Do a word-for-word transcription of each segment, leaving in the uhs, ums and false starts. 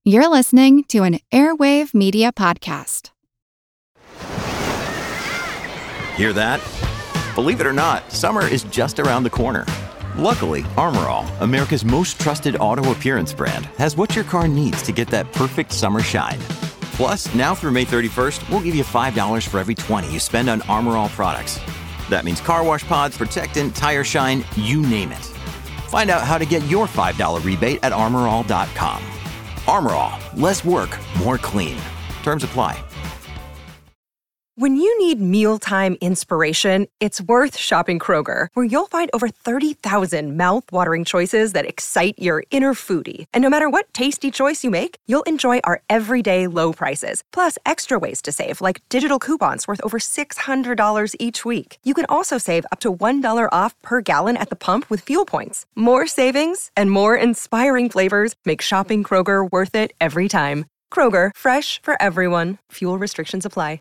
You're listening to an Airwave Media Podcast. Hear that? Believe it or not, summer is just around the corner. Luckily, Armor All, America's most trusted auto appearance brand, has what your car needs to get that perfect summer shine. Plus, now through May thirty-first, we'll give you five dollars for every twenty you spend on Armor All products. That means car wash pods, protectant, tire shine, you name it. Find out how to get your five dollars rebate at armor all dot com. Armor All, less work, more clean. Terms apply. When you need mealtime inspiration, it's worth shopping Kroger, where you'll find over thirty thousand mouth-watering choices that excite your inner foodie. And no matter what tasty choice you make, you'll enjoy our everyday low prices, plus extra ways to save, like digital coupons worth over six hundred dollars each week. You can also save up to one dollar off per gallon at the pump with fuel points. More savings and more inspiring flavors make shopping Kroger worth it every time. Kroger, fresh for everyone. Fuel restrictions apply.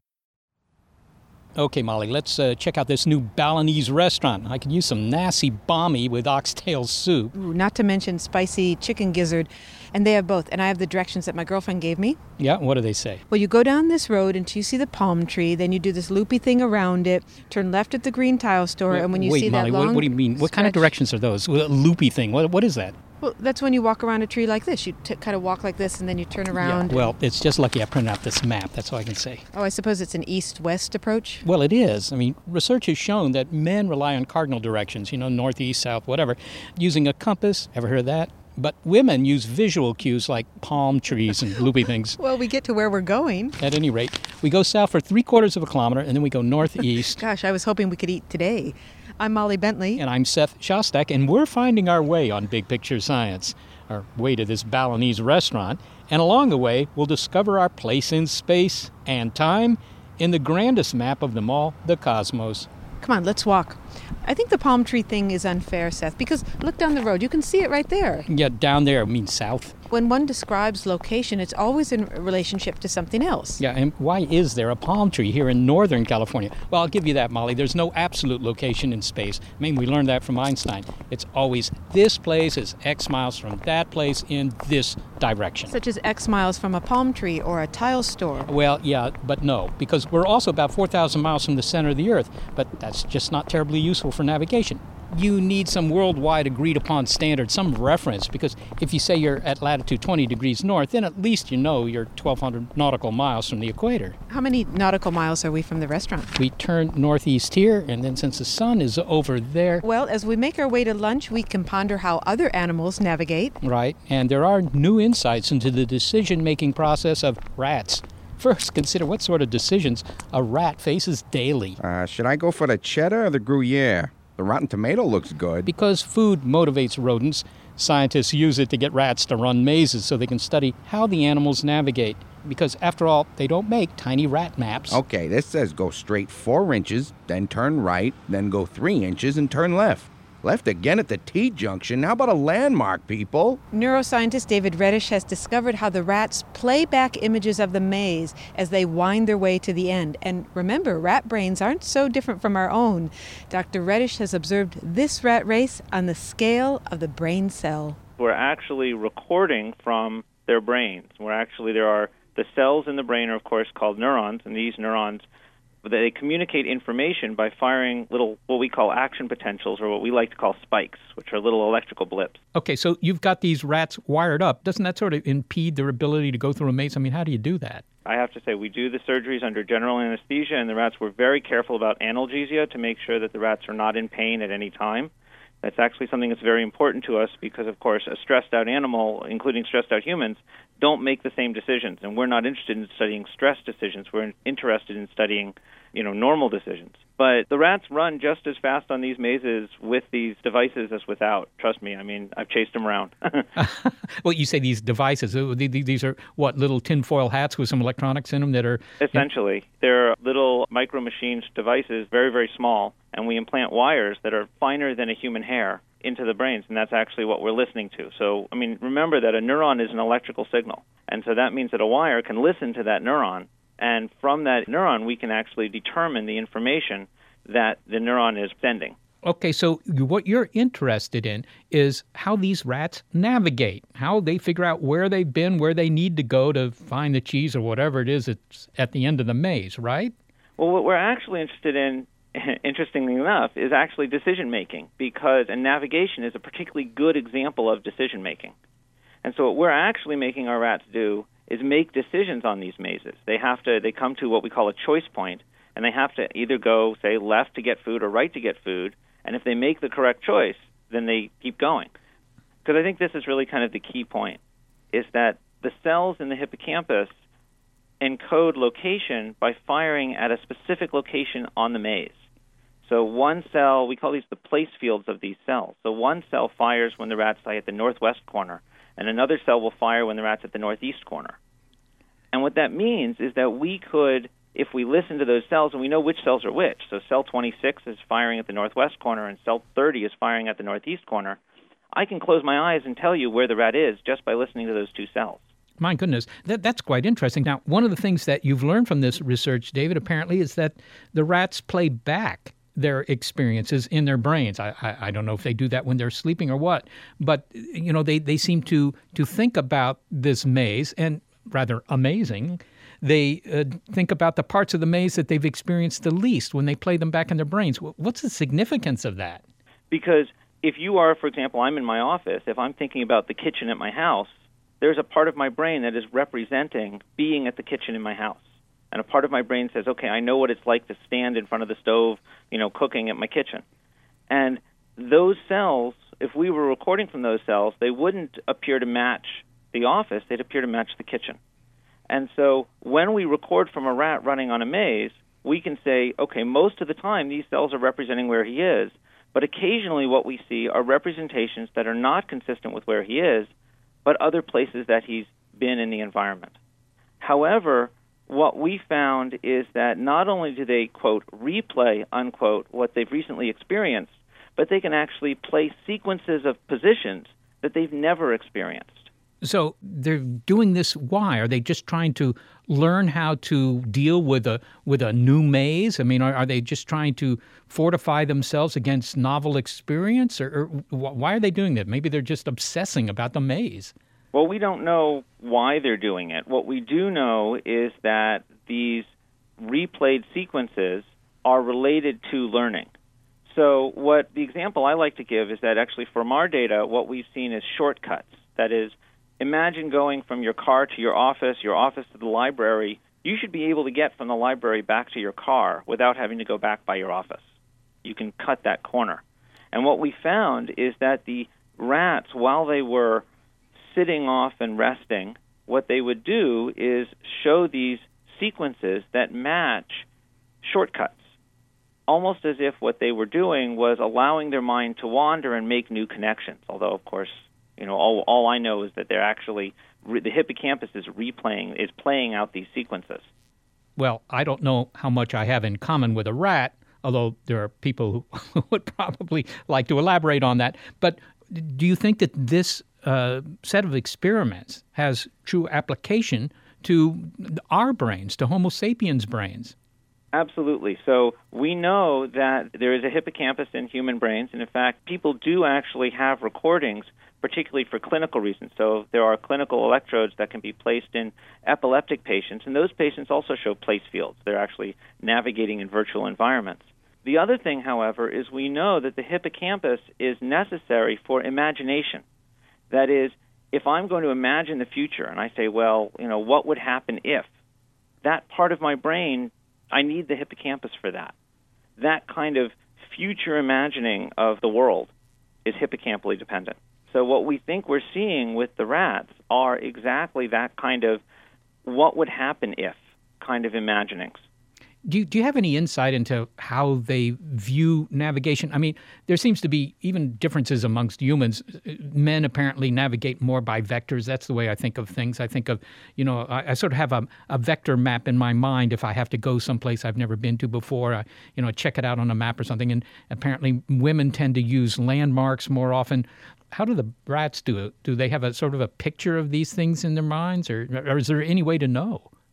Okay, Molly, let's uh, check out this new Balinese restaurant. I could use some nasi bami with oxtail soup. Ooh, not to mention spicy chicken gizzard. And they have both. And I have the directions that my girlfriend gave me. Yeah, what do they say? Well, you go down this road until you see the palm tree. Then you do this loopy thing around it. Turn left at the green tile store. Wait, and when you wait, see Molly, that long what, what do you mean? What kind of stretch- directions are those? A loopy thing. What, what is that? Well, that's when you walk around a tree like this. You t- kind of walk like this, and then you turn around. Yeah, well, it's just lucky I printed out this map. That's all I can say. Oh, I suppose it's an east-west approach? Well, it is. I mean, research has shown that men rely on cardinal directions, you know, north, east, south, whatever, using a compass. Ever heard of that? But women use visual cues like palm trees and loopy things. Well, we get to where we're going. At any rate, we go south for three quarters of a kilometer, and then we go northeast. Gosh, I was hoping we could eat today. I'm Molly Bentley. And I'm Seth Shostak, and we're finding our way on Big Picture Science, our way to this Balinese restaurant. And along the way, we'll discover our place in space and time in the grandest map of them all, the cosmos. Come on, let's walk. I think the palm tree thing is unfair, Seth, because look down the road. You can see it right there. Yeah, down there means south. When one describes location, it's always in relationship to something else. Yeah, and why is there a palm tree here in Northern California? Well, I'll give you that, Molly. There's no absolute location in space. I mean, we learned that from Einstein. It's always this place is X miles from that place in this direction. Such as X miles from a palm tree or a tile store. Well, yeah, but no, because we're also about four thousand miles from the center of the Earth, but that's just not terribly useful for navigation. You need some worldwide agreed upon standard, some reference, because if you say you're at latitude twenty degrees north, then at least you know you're twelve hundred nautical miles from the equator. How many nautical miles are we from the restaurant? We turn northeast here, and then since the sun is over there... Well, as we make our way to lunch, we can ponder how other animals navigate. Right, and there are new insights into the decision-making process of rats. First, consider what sort of decisions a rat faces daily. Uh, should I go for the cheddar or the Gruyere? The rotten tomato looks good. Because food motivates rodents, scientists use it to get rats to run mazes so they can study how the animals navigate. Because, after all, they don't make tiny rat maps. Okay, this says go straight four inches, then turn right, then go three inches and turn left. Left again at the T-junction. How about a landmark, people? Neuroscientist David Reddish has discovered how the rats play back images of the maze as they wind their way to the end. And remember, rat brains aren't so different from our own. Doctor Reddish has observed this rat race on the scale of the brain cell. We're actually recording from their brains. We're actually, there are the cells in the brain are, of course, called neurons, and these neurons they communicate information by firing little, what we call action potentials, or what we like to call spikes, which are little electrical blips. Okay, so you've got these rats wired up. Doesn't that sort of impede their ability to go through a maze? I mean, how do you do that? I have to say, we do the surgeries under general anesthesia, and the rats were very careful about analgesia to make sure that the rats are not in pain at any time. That's actually something that's very important to us because, of course, a stressed-out animal, including stressed-out humans, don't make the same decisions. And we're not interested in studying stress decisions. We're interested in studying, you know, normal decisions. But the rats run just as fast on these mazes with these devices as without. Trust me. I mean, I've chased them around. Well, you say these devices. These are, what, little tinfoil hats with some electronics in them that are... Essentially. They're little micro-machined devices, very, very small, and we implant wires that are finer than a human hair into the brains, and that's actually what we're listening to. So, I mean, remember that a neuron is an electrical signal, and so that means that a wire can listen to that neuron, and from that neuron we can actually determine the information that the neuron is sending. Okay, so you- what you're interested in is how these rats navigate, how they figure out where they've been, where they need to go to find the cheese or whatever it is that's at the end of the maze, right? Well, what we're actually interested in, interestingly enough, is actually decision-making, because and navigation is a particularly good example of decision-making. And so what we're actually making our rats do is make decisions on these mazes. They have to, they come to what we call a choice point, and they have to either go, say, left to get food or right to get food, and if they make the correct choice, then they keep going. Because I think this is really kind of the key point, is that the cells in the hippocampus encode location by firing at a specific location on the maze. So one cell, we call these the place fields of these cells. So one cell fires when the rat's say, at the northwest corner, and another cell will fire when the rat's at the northeast corner. And what that means is that we could, if we listen to those cells, and we know which cells are which, so cell twenty-six is firing at the northwest corner and cell thirty is firing at the northeast corner, I can close my eyes and tell you where the rat is just by listening to those two cells. My goodness, that, that's quite interesting. Now, one of the things that you've learned from this research, David, apparently, is that the rats play back their experiences in their brains. I, I, I don't know if they do that when they're sleeping or what, but you know they, they seem to to think about this maze, and rather amazing, they uh, think about the parts of the maze that they've experienced the least when they play them back in their brains. What's the significance of that? Because if you are, for example, I'm in my office, if I'm thinking about the kitchen at my house, there's a part of my brain that is representing being at the kitchen in my house. And a part of my brain says, okay, I know what it's like to stand in front of the stove, you know, cooking at my kitchen. And those cells, if we were recording from those cells, they wouldn't appear to match the office, they'd appear to match the kitchen. And so when we record from a rat running on a maze, we can say, okay, most of the time these cells are representing where he is, but occasionally what we see are representations that are not consistent with where he is, but other places that he's been in the environment. However, what we found is that not only do they, quote, replay, unquote, what they've recently experienced, but they can actually play sequences of positions that they've never experienced. So they're doing this, why? Are they just trying to learn how to deal with a with a new maze? I mean, are, are they just trying to fortify themselves against novel experience? Or, or why are they doing that? Maybe they're just obsessing about the maze. Well, we don't know why they're doing it. What we do know is that these replayed sequences are related to learning. So what the example I like to give is that actually from our data, what we've seen is shortcuts. That is, imagine going from your car to your office, your office to the library. You should be able to get from the library back to your car without having to go back by your office. You can cut that corner. And what we found is that the rats, while they were sitting off and resting, what they would do is show these sequences that match shortcuts, almost as if what they were doing was allowing their mind to wander and make new connections. Although, of course, you know, all, all I know is that they're actually, the hippocampus is replaying, is playing out these sequences. Well, I don't know how much I have in common with a rat, although there are people who would probably like to elaborate on that. But do you think that this uh, set of experiments has true application to our brains, to Homo sapiens brains? Absolutely. So we know that there is a hippocampus in human brains, and in fact, people do actually have recordings, particularly for clinical reasons. So there are clinical electrodes that can be placed in epileptic patients, and those patients also show place fields. They're actually navigating in virtual environments. The other thing, however, is we know that the hippocampus is necessary for imagination. That is, if I'm going to imagine the future and I say, well, you know, what would happen if? That part of my brain, I need the hippocampus for that. That kind of future imagining of the world is hippocampally dependent. So what we think we're seeing with the rats are exactly that kind of what would happen if kind of imaginings. Do you, do you have any insight into how they view navigation? I mean, there seems to be even differences amongst humans. Men apparently navigate more by vectors. That's the way I think of things. I think of, you know, I, I sort of have a, a vector map in my mind if I have to go someplace I've never been to before. I, you know, check it out on a map or something. And apparently women tend to use landmarks more often. How do the rats do it? Do they have a sort of a picture of these things in their minds, or, or is there any way to know?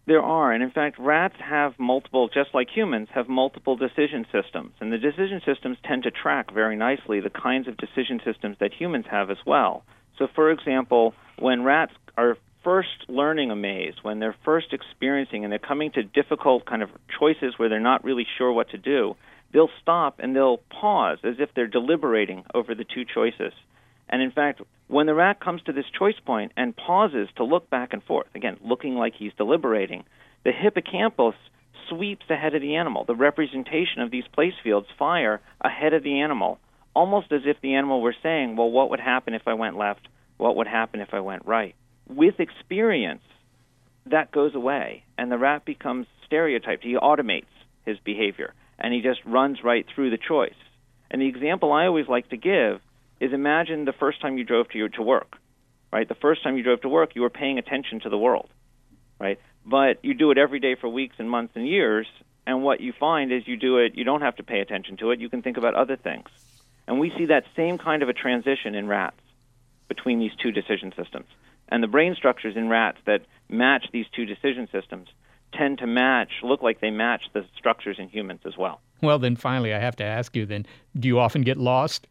There are, and in fact, rats have multiple, just like humans, have multiple decision systems. And the decision systems tend to track very nicely the kinds of decision systems that humans have as well. So, for example, when rats are first learning a maze, when they're first experiencing and they're coming to difficult kind of choices where they're not really sure what to do, they'll stop and they'll pause as if they're deliberating over the two choices. And in fact, when the rat comes to this choice point and pauses to look back and forth, again, looking like he's deliberating, the hippocampus sweeps ahead of the animal. The representation of these place fields fire ahead of the animal, almost as if the animal were saying, well, what would happen if I went left? What would happen if I went right? With experience, that goes away, and the rat becomes stereotyped. He automates his behavior, and he just runs right through the choice. And the example I always like to give is imagine the first time you drove to your, to work, right? The first time you drove to work, you were paying attention to the world, right? But you do it every day for weeks and months and years, and what you find is you do it, you don't have to pay attention to it, you can think about other things. And we see that same kind of a transition in rats between these two decision systems. And the brain structures in rats that match these two decision systems tend to match, look like they match the structures in humans as well. Well, then finally, I have to ask you then, do you often get lost?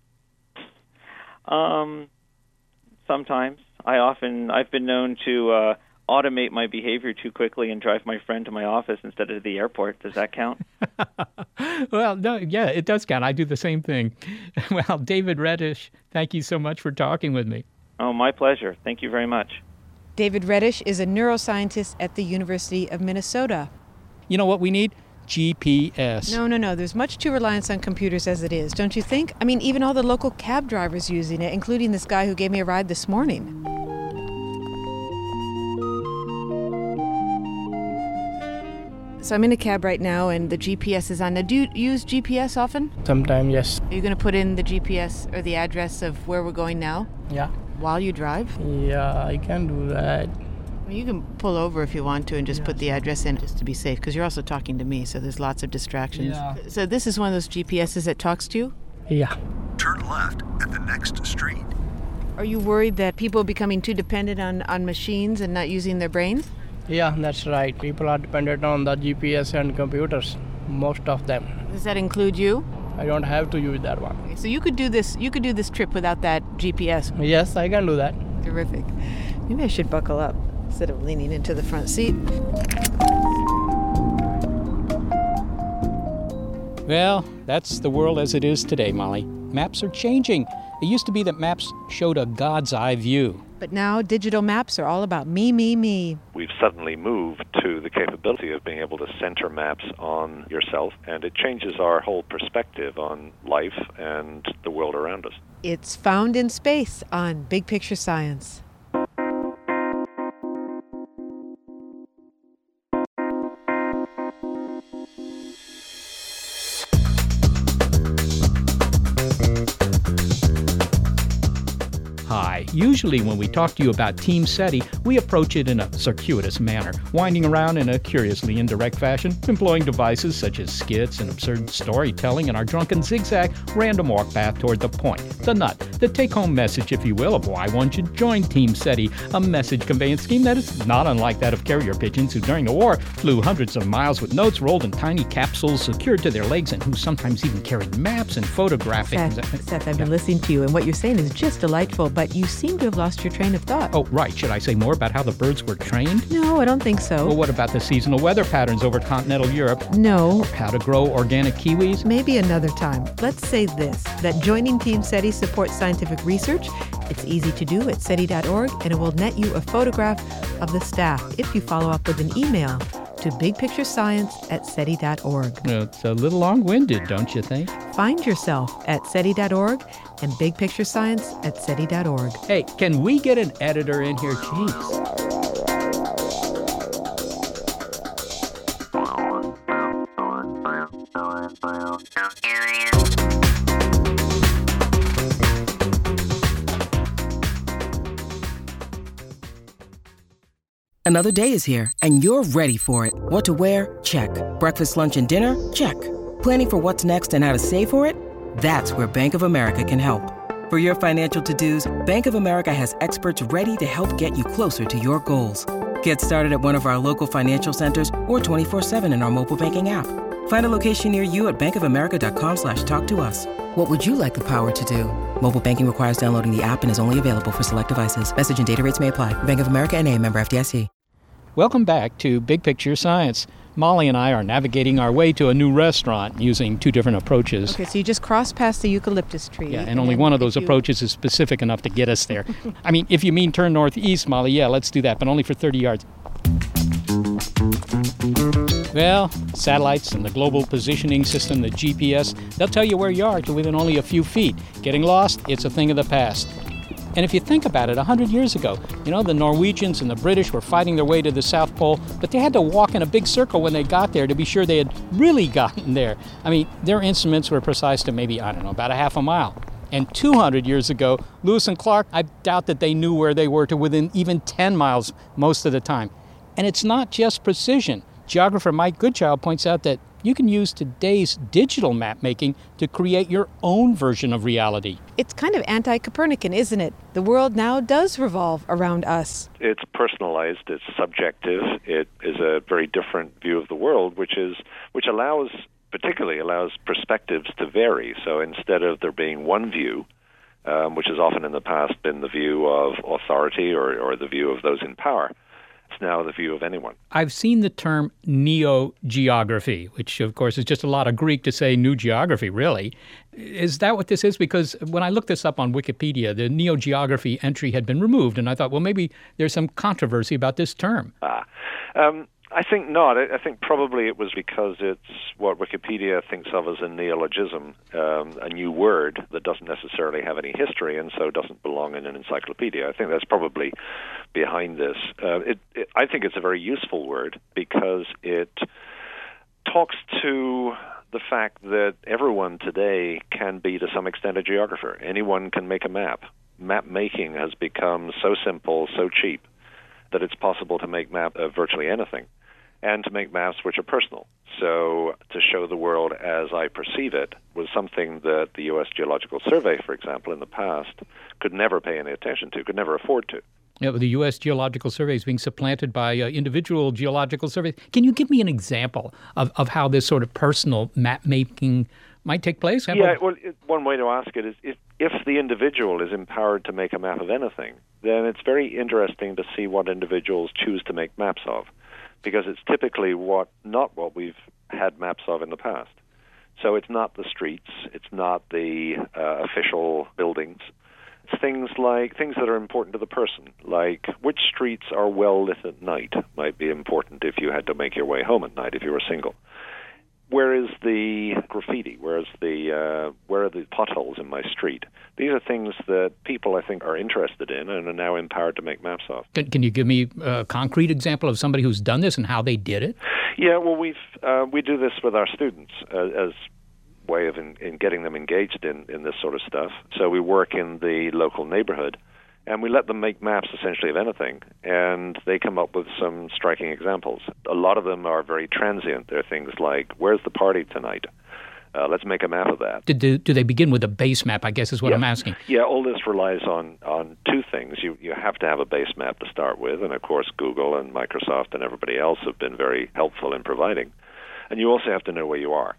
Um, sometimes. I often, I've been known to uh, automate my behavior too quickly and drive my friend to my office instead of the airport. Does that count? Well, no, yeah, it does count. I do the same thing. Well, David Reddish, thank you so much for talking with me. Oh, my pleasure. Thank you very much. David Reddish is a neuroscientist at the University of Minnesota. You know what we need? G P S. No, no, no. There's much too reliance on computers as it is, don't you think? I mean, even all the local cab drivers using it, including this guy who gave me a ride this morning. So I'm in a cab right now, and the G P S is on. Now, do you use G P S often? Sometimes, yes. Are you going to put in the G P S or the address of where we're going now? Yeah. While you drive? Yeah, I can do that. You can pull over if you want to and just yes. put the address in just to be safe, because you're also talking to me, so there's lots of distractions. Yeah. So this is one of those G P S's that talks to you? Yeah. Turn left at the next street. Are you worried that people are becoming too dependent on, on machines and not using their brains? Yeah, that's right. People are dependent on the G P S and computers, most of them. Does that include you? I don't have to use that one. Okay, so you could do this you could do this trip without that G P S? Yes, I can do that. Terrific. Maybe I should buckle up instead of leaning into the front seat. Well, that's the world as it is today, Molly. Maps are changing. It used to be that maps showed a God's eye view. But now digital maps are all about me, me, me. We've suddenly moved to the capability of being able to center maps on yourself, and it changes our whole perspective on life and the world around us. It's Found in Space on Big Picture Science. Hi. Usually when we talk to you about Team SETI, we approach it in a circuitous manner, winding around in a curiously indirect fashion, employing devices such as skits and absurd storytelling and our drunken zigzag random walk path toward the point, the nut, the take-home message, if you will, of why one should join Team SETI, a message conveyance scheme that is not unlike that of carrier pigeons who during the war flew hundreds of miles with notes rolled in tiny capsules secured to their legs and who sometimes even carried maps and photographic... Seth, Seth, I've been yeah. listening to you, and what you're saying is just delightful, but you seem to have lost your train of thought. Oh, right. Should I say more about how the birds were trained? No, I don't think so. Well, what about the seasonal weather patterns over continental Europe? No. Or how to grow organic kiwis? Maybe another time. Let's say this, that joining Team SETI supports scientific research. It's easy to do at SETI dot org, and it will net you a photograph of the staff if you follow up with an email to bigpicturescience at SETI dot org. It's a little long-winded, don't you think? Find yourself at SETI dot org and Big Picture Science at SETI dot org. Hey, can we get an editor in here? Jeez. Another day is here, and you're ready for it. What to wear? Check. Breakfast, lunch, and dinner? Check. Planning for what's next and how to save for it? That's where Bank of America can help. For your financial to-dos, Bank of America has experts ready to help get you closer to your goals. Get started at one of our local financial centers or twenty-four seven in our mobile banking app. Find a location near you at bankofamerica.com slash talk to us. What would you like the power to do? Mobile banking requires downloading the app and is only available for select devices. Message and data rates may apply. Bank of America N A, member F D I C. Welcome back to Big Picture Science. Molly and I are navigating our way to a new restaurant using two different approaches. Okay, so you just cross past the eucalyptus tree. Yeah, and, and only one of those you... approaches is specific enough to get us there. I mean, if you mean turn northeast, Molly, yeah, let's do that, but only for thirty yards. Well, satellites and the global positioning system, the G P S, they'll tell you where you are to within only a few feet. Getting lost, it's a thing of the past. And if you think about it, one hundred years ago, you know, the Norwegians and the British were fighting their way to the South Pole, but they had to walk in a big circle when they got there to be sure they had really gotten there. I mean, their instruments were precise to maybe, I don't know, about a half a mile. And two hundred years ago, Lewis and Clark, I doubt that they knew where they were to within even ten miles most of the time. And it's not just precision. Geographer Mike Goodchild points out that you can use today's digital map making to create your own version of reality. It's kind of anti-Copernican, isn't it? The world now does revolve around us. It's personalized, it's subjective, it is a very different view of the world, which is which allows, particularly allows perspectives to vary. So instead of there being one view, um, which has often in the past been the view of authority or, or the view of those in power, it's now the view of anyone. I've seen the term neo-geography, which, of course, is just a lot of Greek to say new geography, really. Is that what this is? Because when I looked this up on Wikipedia, the neo-geography entry had been removed, and I thought, well, maybe there's some controversy about this term. Ah, um, I think not. I, I think probably it was because it's what Wikipedia thinks of as a neologism, um, a new word that doesn't necessarily have any history and so doesn't belong in an encyclopedia. I think that's probably behind this. Uh, it, it, I think it's a very useful word because it talks to the fact that everyone today can be, to some extent, a geographer. Anyone can make a map. Map making has become so simple, so cheap, that it's possible to make map of virtually anything, and to make maps which are personal. So to show the world as I perceive it was something that the U S Geological Survey, for example, in the past, could never pay any attention to, could never afford to. Yeah, the U S Geological Survey is being supplanted by uh, individual geological surveys. Can you give me an example of, of how this sort of personal map-making might take place? How yeah, about... well, it, one way to ask it is if, if the individual is empowered to make a map of anything, then it's very interesting to see what individuals choose to make maps of, because it's typically what not what we've had maps of in the past. So it's not the streets, it's not the uh, official buildings. It's things like things that are important to the person, like which streets are well lit at night might be important if you had to make your way home at night if you were single. Where is the graffiti? Where is the uh, where are the potholes in my street? These are things that people, I think, are interested in and are now empowered to make maps of. Can, can you give me a concrete example of somebody who's done this and how they did it? Yeah, well, we've uh, we do this with our students uh, as a way of in, in getting them engaged in, in this sort of stuff. So we work in the local neighborhood, and we let them make maps essentially of anything, and they come up with some striking examples. A lot of them are very transient. They're things like, where's the party tonight? Uh, let's make a map of that. Do, do, do they begin with a base map, I guess is what yeah. I'm asking. Yeah, all this relies on, on two things. You, you have to have a base map to start with, and of course Google and Microsoft and everybody else have been very helpful in providing. And you also have to know where you are.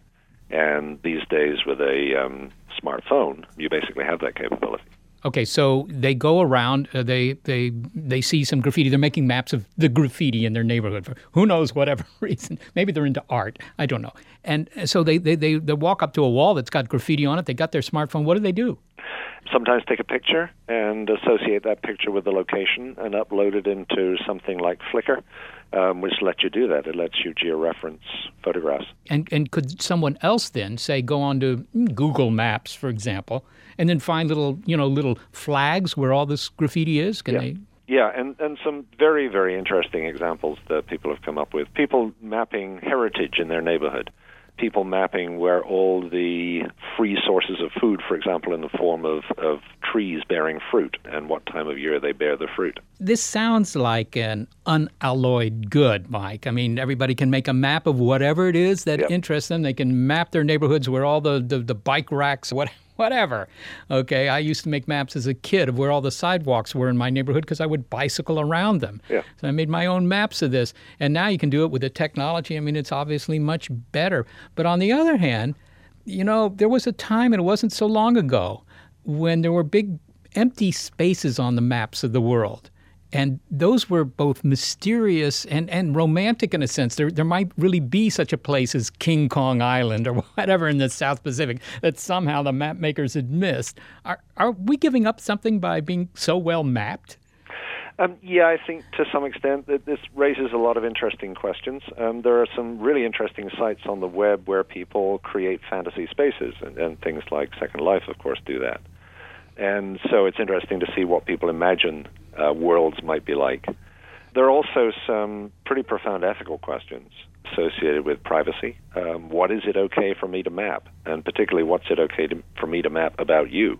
And these days with a um, smartphone, you basically have that capability. Okay, so they go around, uh, they they they see some graffiti. They're making maps of the graffiti in their neighborhood for who knows whatever reason. Maybe they're into art. I don't know. And so they, they, they, they walk up to a wall that's got graffiti on it. They got their smartphone. What do they do? Sometimes take a picture and associate that picture with the location and upload it into something like Flickr, um, which lets you do that. It lets you georeference photographs. And and could someone else then, say, go on to Google Maps, for example, and then find little, you know, little flags where all this graffiti is? Can yeah. they? Yeah, and, and some very, very interesting examples that people have come up with. People mapping heritage in their neighborhood. People mapping where all the free sources of food, for example, in the form of, of trees bearing fruit, and what time of year they bear the fruit. This sounds like an unalloyed good, Mike. I mean, everybody can make a map of whatever it is that yep. interests them. They can map their neighborhoods where all the, the, the bike racks, what, whatever. Okay, I used to make maps as a kid of where all the sidewalks were in my neighborhood because I would bicycle around them. Yeah. So I made my own maps of this. And now you can do it with the technology. I mean, it's obviously much better. But on the other hand, you know, there was a time, and it wasn't so long ago, when there were big empty spaces on the maps of the world. And those were both mysterious and, and romantic in a sense. There there might really be such a place as King Kong Island or whatever in the South Pacific that somehow the map makers had missed. Are, are we giving up something by being so well mapped? Um, yeah, I think to some extent that this raises a lot of interesting questions. Um, there are some really interesting sites on the web where people create fantasy spaces, and, and things like Second Life, of course, do that. And so it's interesting to see what people imagine uh, worlds might be like. There are also some pretty profound ethical questions associated with privacy. Um, what is it okay for me to map? And particularly, what's it okay to, for me to map about you?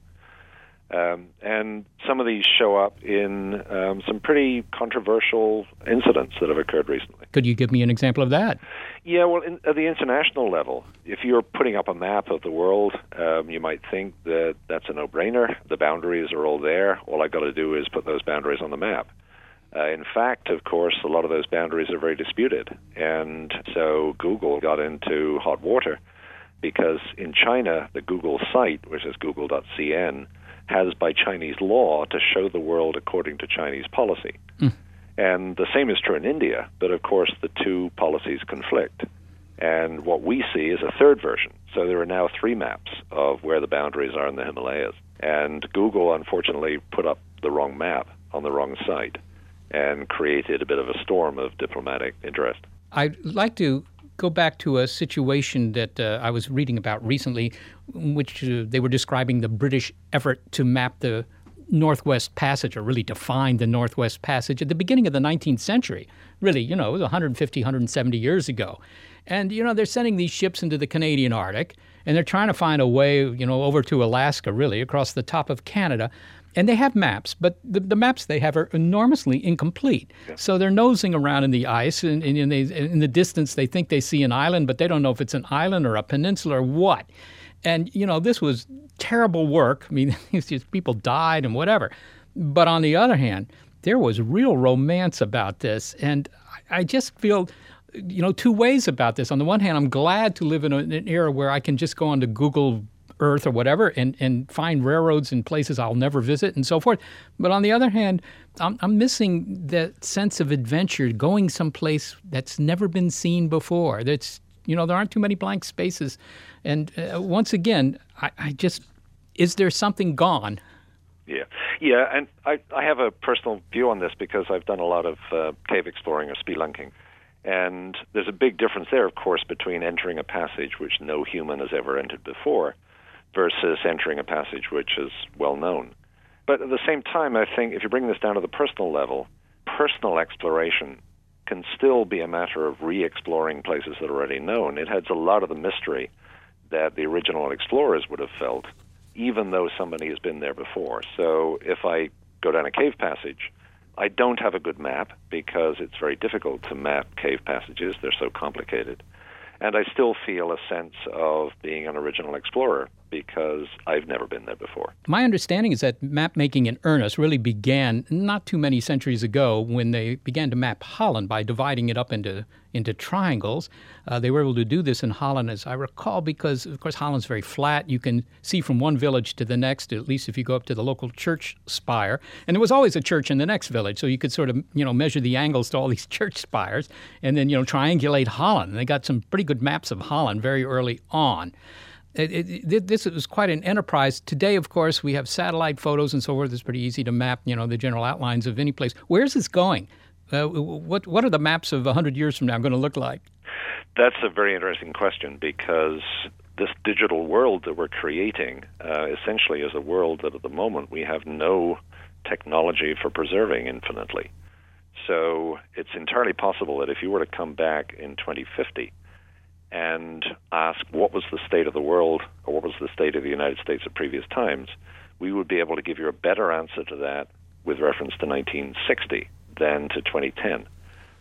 Um, and some of these show up in um, some pretty controversial incidents that have occurred recently. Could you give me an example of that? Yeah, well, in, at the international level, if you're putting up a map of the world, um, you might think that that's a no-brainer. The boundaries are all there. All I've got to do is put those boundaries on the map. Uh, in fact, of course, a lot of those boundaries are very disputed. And so Google got into hot water because in China, the Google site, which is google dot c n, has by Chinese law to show the world according to Chinese policy. Mm. And the same is true in India, but of course the two policies conflict. And what we see is a third version. So there are now three maps of where the boundaries are in the Himalayas. And Google, unfortunately, put up the wrong map on the wrong site and created a bit of a storm of diplomatic interest. I'd like to go back to a situation that uh, I was reading about recently, in which uh, they were describing the British effort to map the Northwest Passage, or really define the Northwest Passage at the beginning of the nineteenth century. Really, you know, it was one hundred fifty, one hundred seventy years ago. And, you know, they're sending these ships into the Canadian Arctic, and they're trying to find a way, you know, over to Alaska, really, across the top of Canada. And they have maps, but the, the maps they have are enormously incomplete. Yeah. So they're nosing around in the ice, and, and in, they, in the distance they think they see an island, but they don't know if it's an island or a peninsula or what. And, you know, this was terrible work. I mean, just people died and whatever. But on the other hand, there was real romance about this. And I, I just feel, you know, two ways about this. On the one hand, I'm glad to live in, a, in an era where I can just go onto Google Earth or whatever and, and find railroads in places I'll never visit and so forth. But on the other hand, I'm, I'm missing that sense of adventure, going someplace that's never been seen before. That's, you know, there aren't too many blank spaces. And uh, once again, I, I just, is there something gone? Yeah, yeah, and I, I have a personal view on this because I've done a lot of uh, cave exploring or spelunking. And there's a big difference there, of course, between entering a passage which no human has ever entered before versus entering a passage which is well known. But at the same time, I think if you bring this down to the personal level, personal exploration can still be a matter of re-exploring places that are already known. It adds a lot of the mystery that the original explorers would have felt, even though somebody has been there before. So if I go down a cave passage, I don't have a good map because it's very difficult to map cave passages. They're so complicated. And I still feel a sense of being an original explorer because I've never been there before. My understanding is that map making in earnest really began not too many centuries ago when they began to map Holland by dividing it up into into triangles. Uh, they were able to do this in Holland, as I recall, because, of course, Holland's very flat. You can see from one village to the next, at least if you go up to the local church spire. And there was always a church in the next village, so you could sort of, you know, measure the angles to all these church spires and then, you know, triangulate Holland. And they got some pretty good maps of Holland very early on. It, it, it, this was quite an enterprise. Today, of course, we have satellite photos and so forth. It's pretty easy to map, you know, the general outlines of any place. Where's this going? Uh, what what are the maps of one hundred years from now going to look like? That's a very interesting question because this digital world that we're creating uh, essentially is a world that at the moment we have no technology for preserving infinitely. So it's entirely possible that if you were to come back in twenty fifty and ask what was the state of the world or what was the state of the United States at previous times, we would be able to give you a better answer to that with reference to nineteen sixty than to twenty ten.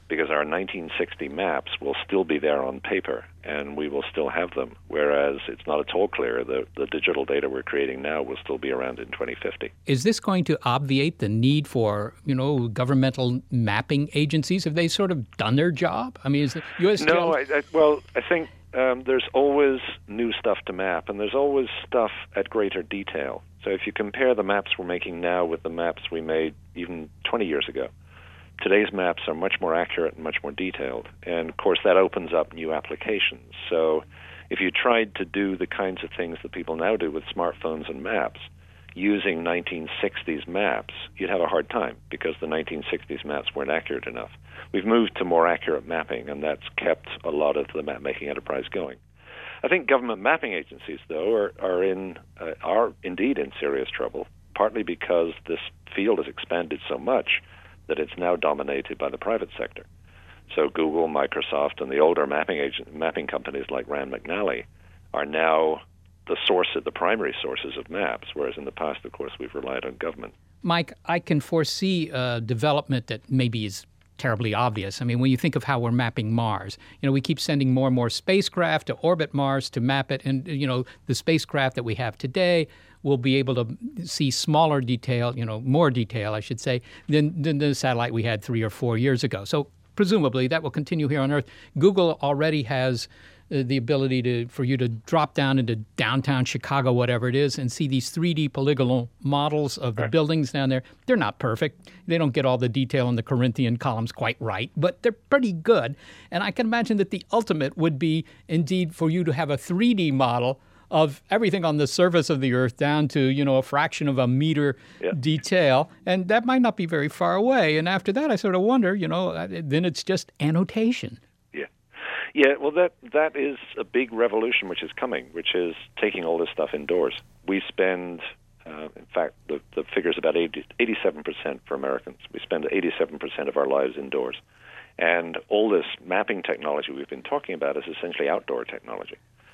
because our nineteen sixty maps will still be there on paper, and we will still have them, whereas it's not at all clear that the digital data we're creating now will still be around in twenty fifty. Is this going to obviate the need for, you know, governmental mapping agencies? Have they sort of done their job? I mean, is the U S No, I, I, well, I think um, there's always new stuff to map, and there's always stuff at greater detail. So if you compare the maps we're making now with the maps we made even twenty years ago, today's maps are much more accurate and much more detailed. And, of course, that opens up new applications. So if you tried to do the kinds of things that people now do with smartphones and maps using nineteen sixties maps, you'd have a hard time because the nineteen sixties maps weren't accurate enough. We've moved to more accurate mapping, and that's kept a lot of the map-making enterprise going. I think government mapping agencies, though, are, are, in, uh, are indeed in serious trouble, partly because this field has expanded so much that it's now dominated by the private sector. So Google, Microsoft, and the older mapping agent, mapping companies like Rand McNally are now the source of the primary sources of maps, whereas in the past, of course, we've relied on government. Mike, I can foresee a development that maybe is terribly obvious. I mean, when you think of how we're mapping Mars, you know, we keep sending more and more spacecraft to orbit Mars to map it, and, you know, the spacecraft that we have today will be able to see smaller detail, you know, more detail, I should say, than, than the satellite we had three or four years ago. So presumably that will continue here on Earth. Google already has uh, the ability to for you to drop down into downtown Chicago, whatever it is, and see these three D polygonal models of the right. buildings down there. They're not perfect. They don't get all the detail in the Corinthian columns quite right, but they're pretty good. And I can imagine that the ultimate would be indeed for you to have a three D model of everything on the surface of the Earth down to, you know, a fraction of a meter yeah. detail. And that might not be very far away. And after that, I sort of wonder, you know, then it's just annotation. Yeah. Yeah, well, that that is a big revolution which is coming, which is taking all this stuff indoors. We spend, uh, in fact, the, the figure's about eighty, eighty-seven percent for Americans. We spend eighty-seven percent of our lives indoors. And all this mapping technology we've been talking about is essentially outdoor technology.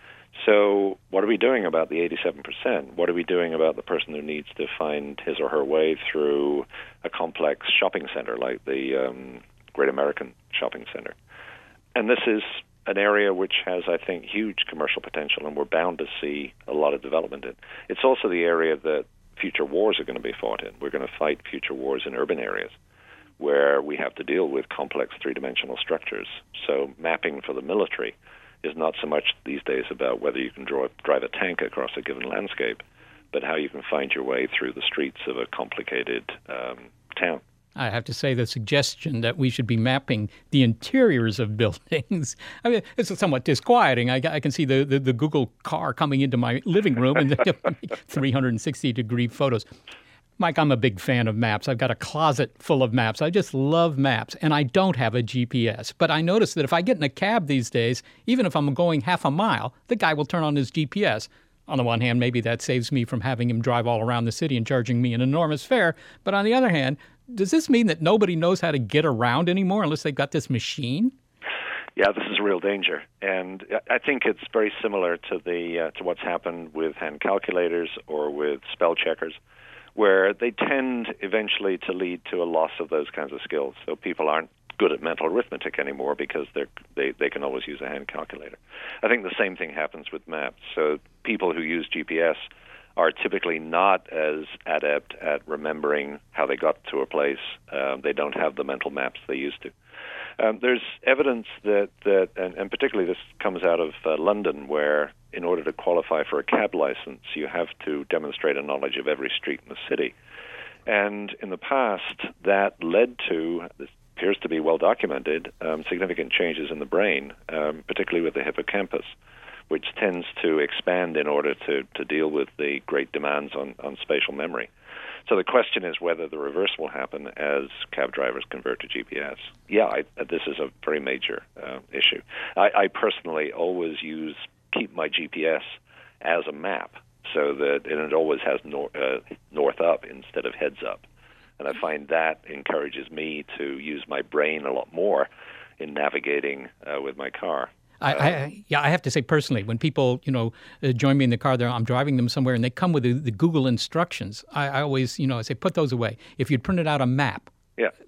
So what are we doing about the eighty-seven percent? What are we doing about the person who needs to find his or her way through a complex shopping center like the um, Great American Shopping Center? And this is an area which has, I think, huge commercial potential, and we're bound to see a lot of development in. It's also the area that future wars are going to be fought in. We're going to fight future wars in urban areas where we have to deal with complex three-dimensional structures. So mapping for the military is not so much these days about whether you can draw, drive a tank across a given landscape, but how you can find your way through the streets of a complicated um, town. I have to say the suggestion that we should be mapping the interiors of buildings, I mean, it's somewhat disquieting. I, I can see the, the, the Google car coming into my living room and three hundred sixty degree photos. Mike, I'm a big fan of maps. I've got a closet full of maps. I just love maps, and I don't have a G P S. But I notice that if I get in a cab these days, even if I'm going half a mile, the guy will turn on his G P S. On the one hand, maybe that saves me from having him drive all around the city and charging me an enormous fare. But on the other hand, does this mean that nobody knows how to get around anymore unless they've got this machine? Yeah, this is a real danger, and I think it's very similar to the uh, to what's happened with hand calculators or with spell checkers, where they tend eventually to lead to a loss of those kinds of skills. So people aren't good at mental arithmetic anymore because they're, they they can always use a hand calculator. I think the same thing happens with maps. So people who use G P S are typically not as adept at remembering how they got to a place. Um, they don't have the mental maps they used to. Um, there's evidence that, that and, and particularly this comes out of uh, London, where in order to qualify for a cab license, you have to demonstrate a knowledge of every street in the city. And in the past, that led to, this appears to be well documented, um, significant changes in the brain, um, particularly with the hippocampus, which tends to expand in order to, to deal with the great demands on, on spatial memory. So the question is whether the reverse will happen as cab drivers convert to G P S. Yeah, I, this is a very major uh, issue. I, I personally always use keep my G P S as a map, so that and it always has nor, uh, north up instead of heads up. And I find that encourages me to use my brain a lot more in navigating uh, with my car. I, I, yeah, I have to say personally, when people, you know, uh, join me in the car, there, I'm driving them somewhere, and they come with the, the Google instructions. I, I always, you know, I say, put those away. If you'd printed out a map, yeah,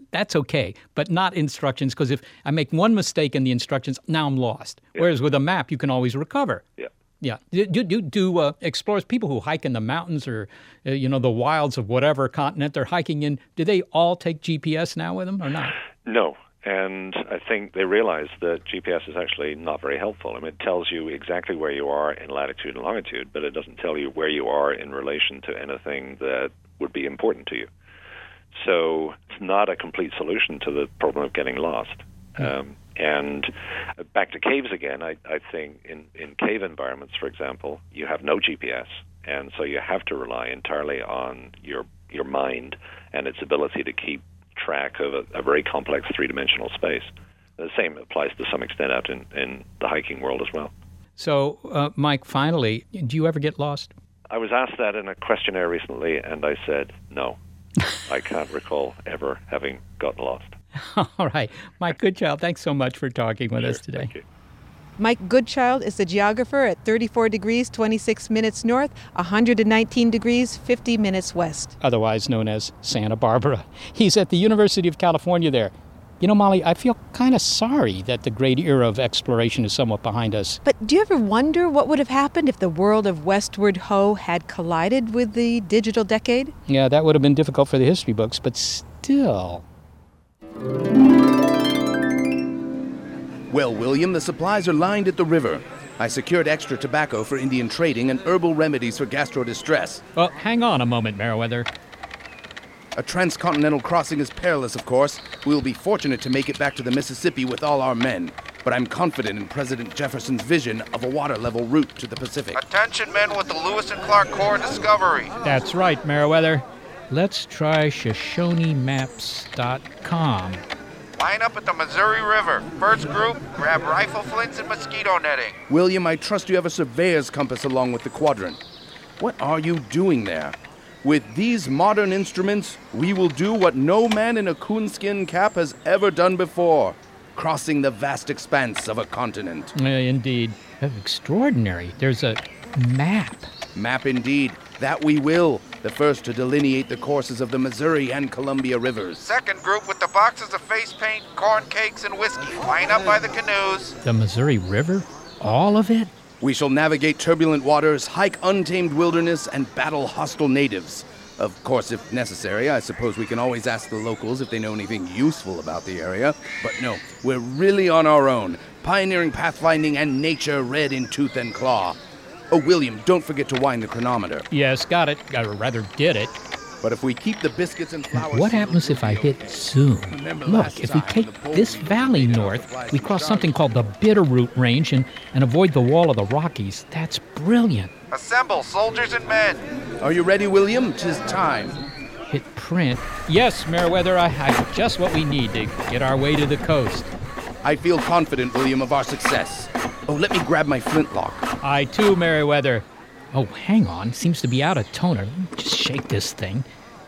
that's okay, but not instructions, because if I make one mistake in the instructions, now I'm lost. Yeah. Whereas with a map, you can always recover. Yeah. Yeah. Do, do, do uh, explorers, people who hike in the mountains or, uh, you know, the wilds of whatever continent they're hiking in, do they all take G P S now with them or not? No. And I think they realize that G P S is actually not very helpful. I mean, it tells you exactly where you are in latitude and longitude, but it doesn't tell you where you are in relation to anything that would be important to you. So it's not a complete solution to the problem of getting lost. Um, and back to caves again, I, I think in, in cave environments, for example, you have no G P S, and so you have to rely entirely on your your mind and its ability to keep track of a, a very complex three-dimensional space. The same applies to some extent out in, in the hiking world as well. So, uh, Mike, finally, do you ever get lost? I was asked that in a questionnaire recently, and I said no. I can't recall ever having gotten lost. All right. Mike Goodchild, thanks so much for talking with sure, us today. Thank you. Mike Goodchild is the geographer at thirty-four degrees, twenty-six minutes north, one hundred nineteen degrees, fifty minutes west. Otherwise known as Santa Barbara. He's at the University of California there. You know, Molly, I feel kind of sorry that the great era of exploration is somewhat behind us. But do you ever wonder what would have happened if the world of Westward Ho had collided with the digital decade? Yeah, that would have been difficult for the history books, but still. Well, William, the supplies are lined at the river. I secured extra tobacco for Indian trading and herbal remedies for gastro-distress. Well, hang on a moment, Meriwether. A transcontinental crossing is perilous, of course. We'll be fortunate to make it back to the Mississippi with all our men. But I'm confident in President Jefferson's vision of a water-level route to the Pacific. Attention, men with the Lewis and Clark Corps Discovery. That's right, Meriwether. Let's try Shoshone Maps dot com. Line up at the Missouri River. First group, grab rifle flints and mosquito netting. William, I trust you have a surveyor's compass along with the quadrant. What are you doing there? With these modern instruments, we will do what no man in a coonskin cap has ever done before, crossing the vast expanse of a continent. Uh, indeed. Extraordinary. There's a map. Map indeed. That we will. The first to delineate the courses of the Missouri and Columbia rivers. Second group with the boxes of face paint, corn cakes, and whiskey. Line up by the canoes. The Missouri River? All of it? We shall navigate turbulent waters, hike untamed wilderness, and battle hostile natives. Of course, if necessary, I suppose we can always ask the locals if they know anything useful about the area. But no, we're really on our own, pioneering pathfinding and nature red in tooth and claw. Oh, William, don't forget to wind the chronometer. Yes, got it. Or rather, did it. But if we keep the biscuits and flowers... What happens if I hit zoom? Look, if we take this valley north, we cross something called the Bitterroot Range and, and avoid the wall of the Rockies. That's brilliant. Assemble, soldiers and men. Are you ready, William? 'Tis time. Hit print. Yes, Meriwether, I have just what we need to get our way to the coast. I feel confident, William, of our success. Oh, let me grab my flintlock. I too, Meriwether. Oh, hang on. Seems to be out of toner. Just shake this thing.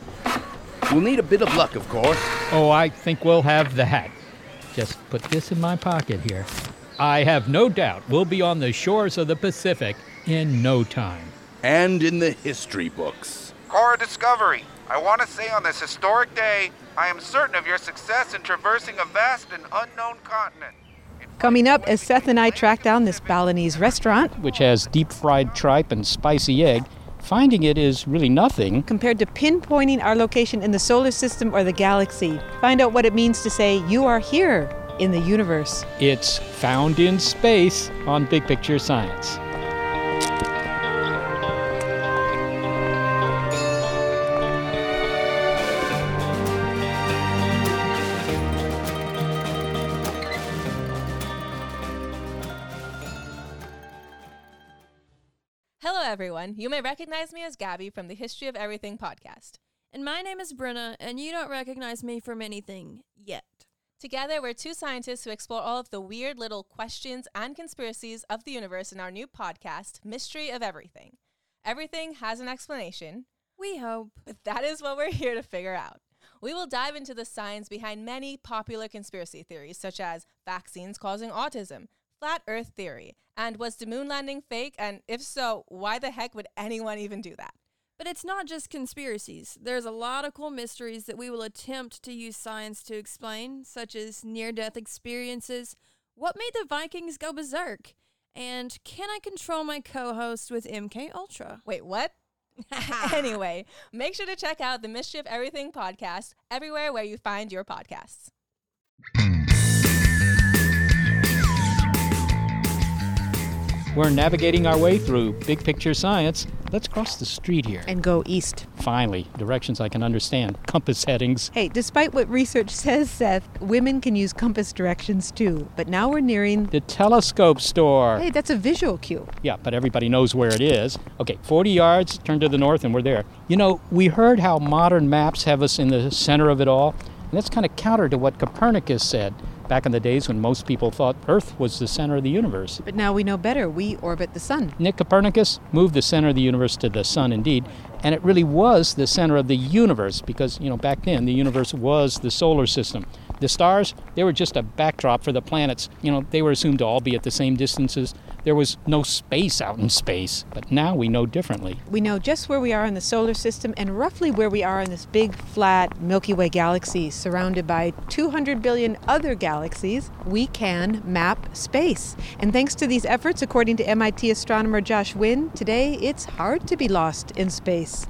We'll need a bit of luck, of course. Oh, I think we'll have that. Just put this in my pocket here. I have no doubt we'll be on the shores of the Pacific in no time. And in the history books. Corps Discovery, I want to say on this historic day, I am certain of your success in traversing a vast and unknown continent. Coming up, as Seth and I track down this Balinese restaurant, which has deep-fried tripe and spicy egg, finding it is really nothing compared to pinpointing our location in the solar system or the galaxy. Find out what it means to say you are here in the universe. It's Found in Space on Big Picture Science. Hello, everyone. You may recognize me as Gabby from the History of Everything podcast. And my name is Brenna, and you don't recognize me from anything yet. Together, we're two scientists who explore all of the weird little questions and conspiracies of the universe in our new podcast, Mystery of Everything. Everything has an explanation. We hope. But that is what we're here to figure out. We will dive into the science behind many popular conspiracy theories, such as vaccines causing autism, flat Earth theory, and was the moon landing fake? And if so, why the heck would anyone even do that? But it's not just conspiracies. There's a lot of cool mysteries that we will attempt to use science to explain, such as near-death experiences, what made the Vikings go berserk, and can I control my co-host with M K Ultra? Wait, what? Anyway, make sure to check out the Mystery of Everything podcast everywhere where you find your podcasts. We're navigating our way through big picture science. Let's cross the street here. And go east. Finally, directions I can understand. Compass headings. Hey, despite what research says, Seth, women can use compass directions too. But now we're nearing the telescope store. Hey, that's a visual cue. Yeah, but everybody knows where it is. Okay, forty yards, turn to the north, and we're there. You know, we heard how modern maps have us in the center of it all. And that's kind of counter to what Copernicus said back in the days when most people thought Earth was the center of the universe. But now we know better. We orbit the sun. Nick Copernicus moved the center of the universe to the sun, indeed. And it really was the center of the universe because, you know, back then the universe was the solar system. The stars, they were just a backdrop for the planets. You know, they were assumed to all be at the same distances. There was no space out in space. But now we know differently. We know just where we are in the solar system and roughly where we are in this big, flat Milky Way galaxy surrounded by two hundred billion other galaxies. We can map space. And thanks to these efforts, according to M I T astronomer Josh Wynn, today it's hard to be lost in space.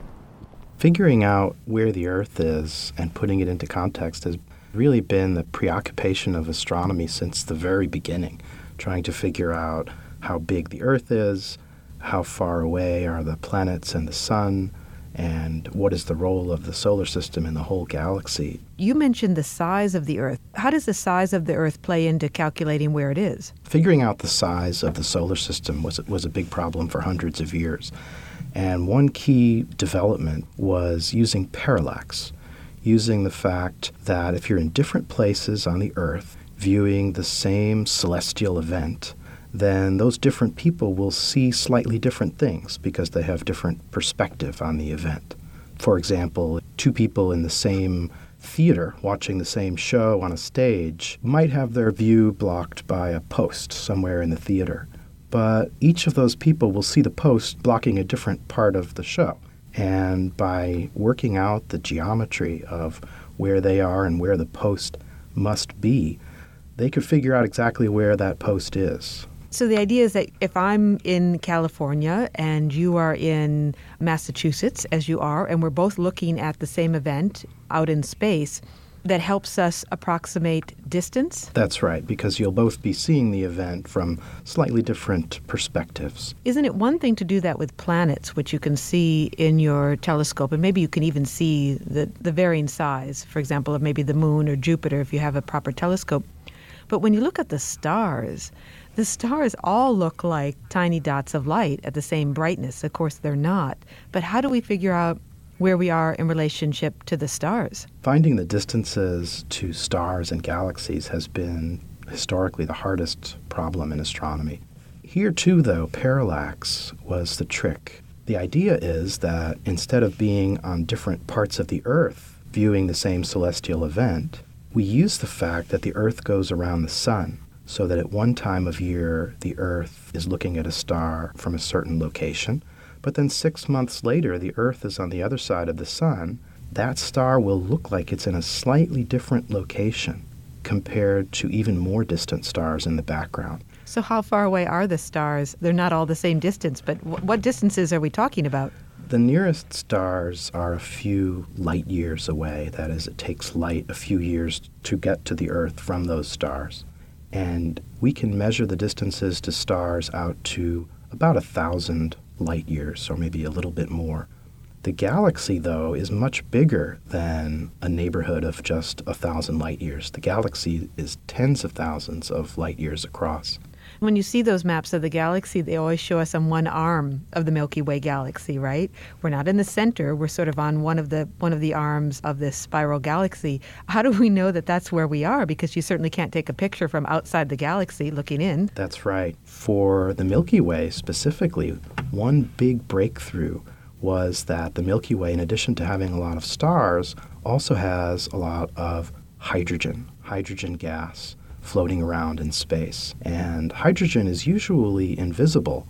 Figuring out where the Earth is and putting it into context has really been the preoccupation of astronomy since the very beginning, trying to figure out how big the Earth is, how far away are the planets and the sun, and what is the role of the solar system in the whole galaxy. You mentioned the size of the Earth. How does the size of the Earth play into calculating where it is? Figuring out the size of the solar system was, was a big problem for hundreds of years. And one key development was using parallax, using the fact that if you're in different places on the Earth viewing the same celestial event, then those different people will see slightly different things because they have different perspective on the event. For example, two people in the same theater watching the same show on a stage might have their view blocked by a post somewhere in the theater, but each of those people will see the post blocking a different part of the show. And by working out the geometry of where they are and where the post must be, they could figure out exactly where that post is. So the idea is that if I'm in California and you are in Massachusetts, as you are, and we're both looking at the same event out in space, that helps us approximate distance? That's right, because you'll both be seeing the event from slightly different perspectives. Isn't it one thing to do that with planets, which you can see in your telescope, and maybe you can even see the, the varying size, for example, of maybe the moon or Jupiter if you have a proper telescope. But when you look at the stars, the stars all look like tiny dots of light at the same brightness. Of course, they're not. But how do we figure out where we are in relationship to the stars? Finding the distances to stars and galaxies has been historically the hardest problem in astronomy. Here too, though, parallax was the trick. The idea is that instead of being on different parts of the Earth viewing the same celestial event, we use the fact that the Earth goes around the sun, so that at one time of year the Earth is looking at a star from a certain location, but then six months later the Earth is on the other side of the sun. That star will look like it's in a slightly different location compared to even more distant stars in the background. So how far away are the stars? They're not all the same distance, but w- what distances are we talking about? The nearest stars are a few light years away. That is, it takes light a few years to get to the Earth from those stars. And we can measure the distances to stars out to about a thousand light years, or maybe a little bit more. The galaxy, though, is much bigger than a neighborhood of just a thousand light years. The galaxy is tens of thousands of light years across. When you see those maps of the galaxy, they always show us on one arm of the Milky Way galaxy, right? We're not in the center. We're sort of on one of the one of the arms of this spiral galaxy. How do we know that that's where we are? Because you certainly can't take a picture from outside the galaxy looking in. That's right. For the Milky Way specifically, one big breakthrough was that the Milky Way, in addition to having a lot of stars, also has a lot of hydrogen, hydrogen gas floating around in space. And hydrogen is usually invisible,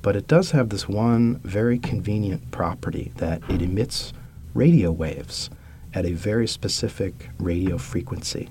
But it does have this one very convenient property that it emits radio waves at a very specific radio frequency.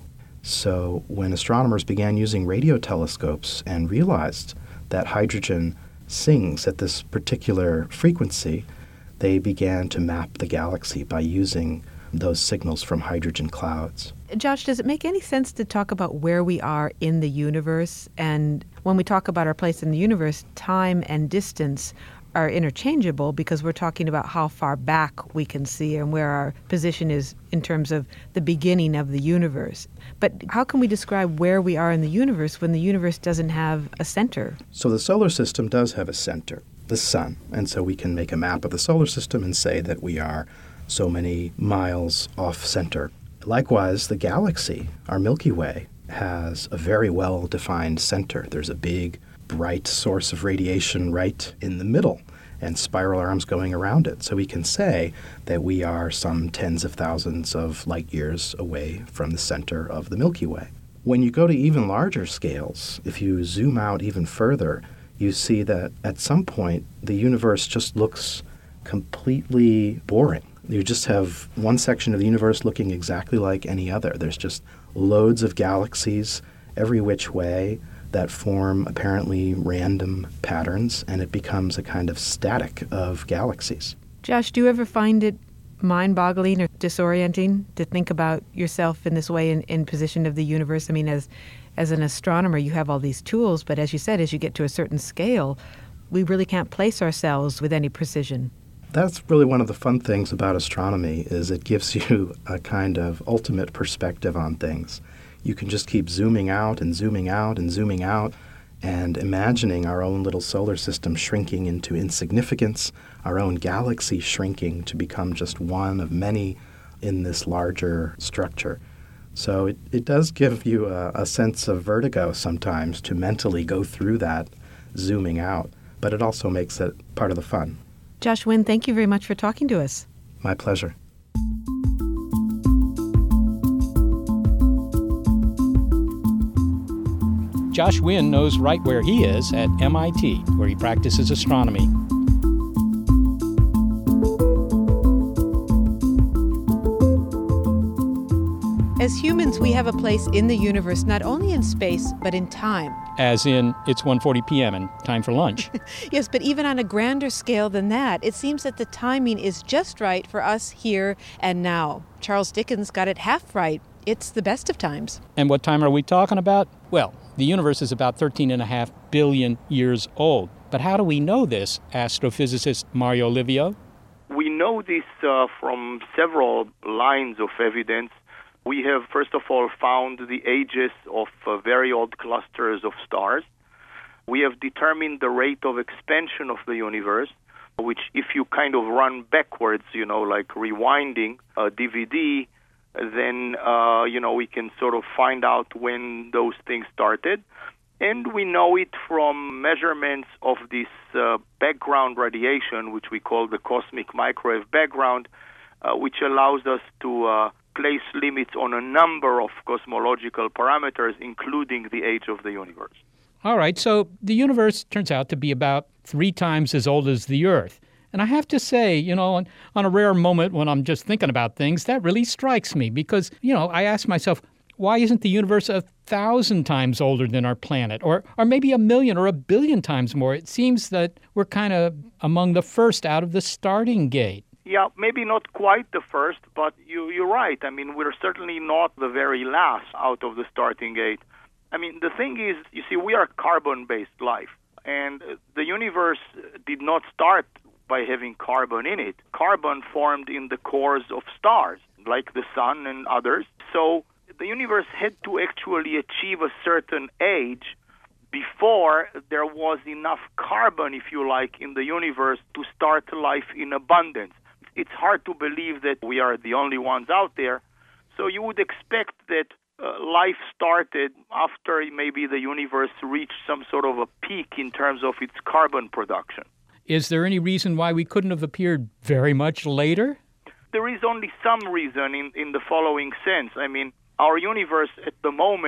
So when astronomers began using radio telescopes and realized that hydrogen sings at this particular frequency, they began to map the galaxy by using those signals from hydrogen clouds. Josh, does it make any sense to talk about where we are in the universe? And when we talk about our place in the universe, time and distance are interchangeable because we're talking about how far back we can see and where our position is in terms of the beginning of the universe. But how can we describe where we are in the universe when the universe doesn't have a center? So the solar system does have a center, the sun. And so we can make a map of the solar system and say that we are so many miles off center. Likewise, the galaxy, our Milky Way, has a very well-defined center. There's a big, bright source of radiation right in the middle and spiral arms going around it. So we can say that we are some tens of thousands of light years away from the center of the Milky Way. When you go to even larger scales, if you zoom out even further, you see that at some point the universe just looks completely boring. You just have one section of the universe looking exactly like any other. There's just loads of galaxies every which way that form apparently random patterns, and it becomes a kind of static of galaxies. Josh, do you ever find it mind-boggling or disorienting to think about yourself in this way in, in position of the universe? I mean, as as an astronomer, you have all these tools, but as you said, as you get to a certain scale, we really can't place ourselves with any precision. That's really one of the fun things about astronomy, is it gives you a kind of ultimate perspective on things. You can just keep zooming out and zooming out and zooming out and imagining our own little solar system shrinking into insignificance, our own galaxy shrinking to become just one of many in this larger structure. So it, it does give you a, a sense of vertigo sometimes to mentally go through that zooming out, but it also makes it part of the fun. Josh Wynn, thank you very much for talking to us. My pleasure. Josh Wynn knows right where he is at M I T, where he practices astronomy. As humans, we have a place in the universe, not only in space, but in time. As in, it's one forty p.m. and time for lunch. Yes, but even on a grander scale than that, it seems that the timing is just right for us here and now. Charles Dickens got it half right. It's the best of times. And what time are we talking about? Well, the universe is about thirteen and a half billion years old. But how do we know this, astrophysicist Mario Livio? We know this uh, from several lines of evidence. We have, first of all, found the ages of uh, very old clusters of stars. We have determined the rate of expansion of the universe, which if you kind of run backwards, you know, like rewinding a D V D, then, uh, you know, we can sort of find out when those things started. And we know it from measurements of this uh, background radiation, which we call the cosmic microwave background, uh, which allows us to uh, place limits on a number of cosmological parameters, including the age of the universe. All right, so the universe turns out to be about three times as old as the Earth. And I have to say, you know, on, on a rare moment when I'm just thinking about things, that really strikes me because, you know, I ask myself, why isn't the universe a thousand times older than our planet? Or, or maybe a million or a billion times more? It seems that we're kind of among the first out of the starting gate. Yeah, maybe not quite the first, but you, you're right. I mean, we're certainly not the very last out of the starting gate. I mean, the thing is, you see, we are carbon-based life, and the universe did not start by having carbon in it. Carbon formed in the cores of stars, like the sun and others. So the universe had to actually achieve a certain age before there was enough carbon, if you like, in the universe to start life in abundance. It's hard to believe that we are the only ones out there. So you would expect that uh, life started after maybe the universe reached some sort of a peak in terms of its carbon production. Is there any reason why we couldn't have appeared very much later? There is only some reason in, in the following sense. I mean, our universe at the moment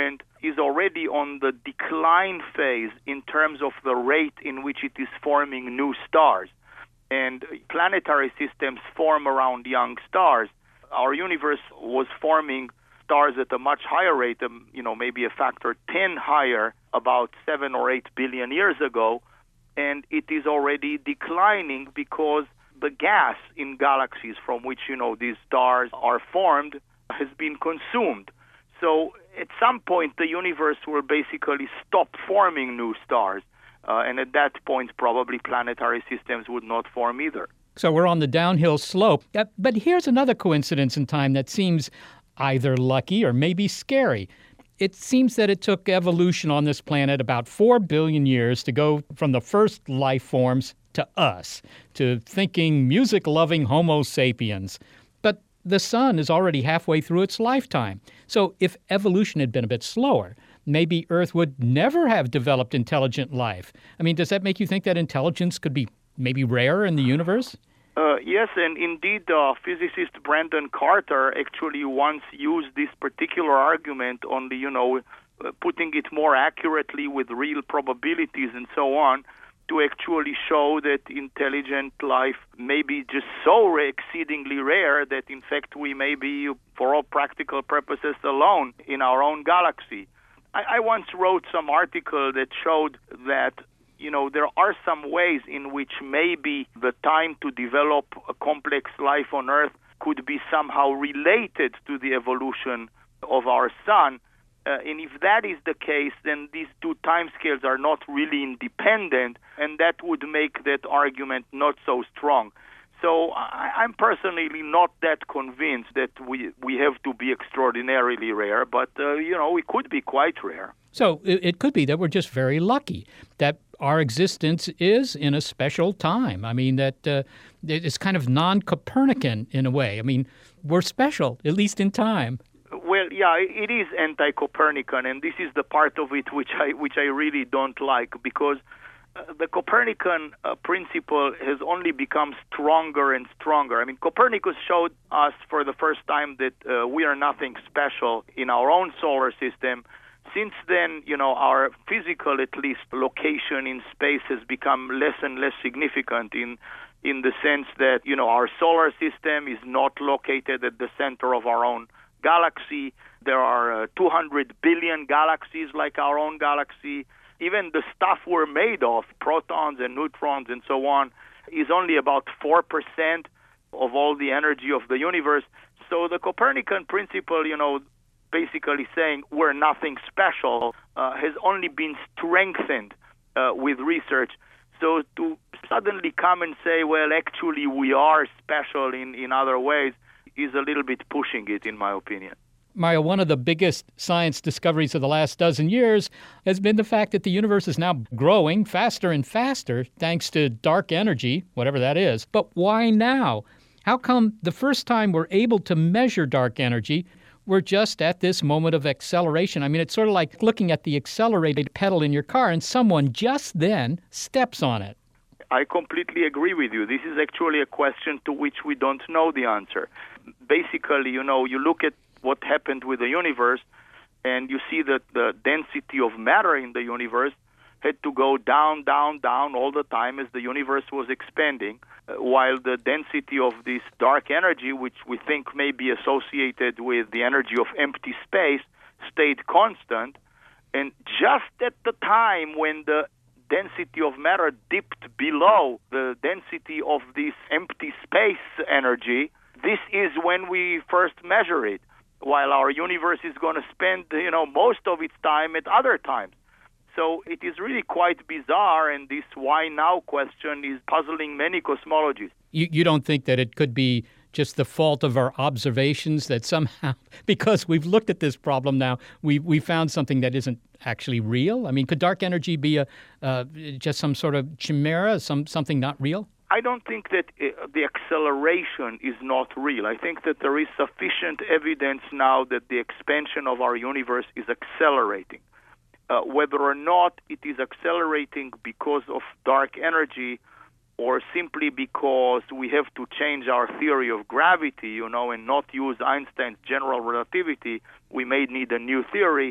is already on the decline phase in terms of the rate in which it is forming new stars. And planetary systems form around young stars. Our universe was forming stars at a much higher rate, um, you know, maybe a factor ten higher about seven or eight billion years ago, and it is already declining because the gas in galaxies from which, you know, these stars are formed has been consumed. So at some point, the universe will basically stop forming new stars, uh, and at that point, probably planetary systems would not form either. So we're on the downhill slope. Uh, but here's another coincidence in time that seems either lucky or maybe scary. It seems that it took evolution on this planet about four billion years to go from the first life forms to us, to thinking, music-loving Homo sapiens. But the sun is already halfway through its lifetime. So if evolution had been a bit slower, maybe Earth would never have developed intelligent life. I mean, does that make you think that intelligence could be maybe rare in the universe? Uh, yes, and indeed, uh, physicist Brandon Carter actually once used this particular argument on the, you know, uh, putting it more accurately with real probabilities and so on, to actually show that intelligent life may be just so exceedingly rare that, in fact, we may be, for all practical purposes, alone in our own galaxy. I, I once wrote some article that showed that, you know, there are some ways in which maybe the time to develop a complex life on Earth could be somehow related to the evolution of our sun. Uh, and if that is the case, then these two timescales are not really independent, and that would make that argument not so strong. So I, I'm personally not that convinced that we we have to be extraordinarily rare, but, uh, you know, we could be quite rare. So it, it could be that we're just very lucky, that our existence is in a special time. I mean, that uh, it's kind of non-Copernican in a way. I mean, we're special, at least in time. Well, yeah, it is anti-Copernican, and this is the part of it which I which I really don't like, because uh, the Copernican uh, principle has only become stronger and stronger. I mean, Copernicus showed us for the first time that uh, we are nothing special in our own solar system. Since then, you know, our physical, at least, location in space has become less and less significant in in the sense that, you know, our solar system is not located at the center of our own galaxy. There are uh, two hundred billion galaxies like our own galaxy. Even the stuff we're made of, protons and neutrons and so on, is only about four percent of all the energy of the universe. So the Copernican principle, you know, basically saying we're nothing special, uh, has only been strengthened uh, with research. So to suddenly come and say, well, actually we are special in, in other ways, is a little bit pushing it, in my opinion. Mario, one of the biggest science discoveries of the last dozen years has been the fact that the universe is now growing faster and faster thanks to dark energy, whatever that is. But why now? How come the first time we're able to measure dark energy, we're just at this moment of acceleration? I mean, it's sort of like looking at the accelerated pedal in your car and someone just then steps on it. I completely agree with you. This is actually a question to which we don't know the answer. Basically, you know, you look at what happened with the universe, and you see that the density of matter in the universe had to go down, down, down all the time as the universe was expanding, uh, while the density of this dark energy, which we think may be associated with the energy of empty space, stayed constant. And just at the time when the density of matter dipped below the density of this empty space energy, this is when we first measure it, while our universe is going to spend, you know, most of its time at other times. So it is really quite bizarre, and this why now question is puzzling many cosmologists. You, you don't think that it could be just the fault of our observations, that somehow, because we've looked at this problem now, we we found something that isn't actually real? I mean, could dark energy be a uh, just some sort of chimera, some something not real? I don't think that uh, the acceleration is not real. I think that there is sufficient evidence now that the expansion of our universe is accelerating. Uh, whether or not it is accelerating because of dark energy or simply because we have to change our theory of gravity, you know, and not use Einstein's general relativity, we may need a new theory.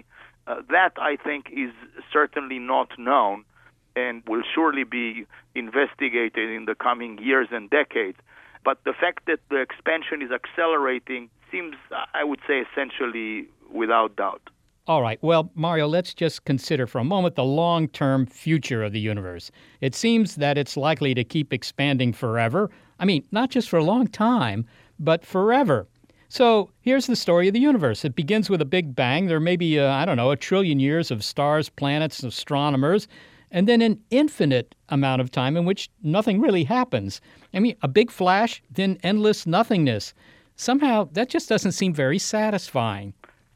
Uh, that, I think, is certainly not known and will surely be investigated in the coming years and decades. But the fact that the expansion is accelerating seems, I would say, essentially without doubt. All right. Well, Mario, let's just consider for a moment the long-term future of the universe. It seems that it's likely to keep expanding forever. I mean, not just for a long time, but forever. So here's the story of the universe. It begins with a big bang. There may be, uh, I don't know, a trillion years of stars, planets, astronomers, and then an infinite amount of time in which nothing really happens. I mean, a big flash, then endless nothingness. Somehow, that just doesn't seem very satisfying.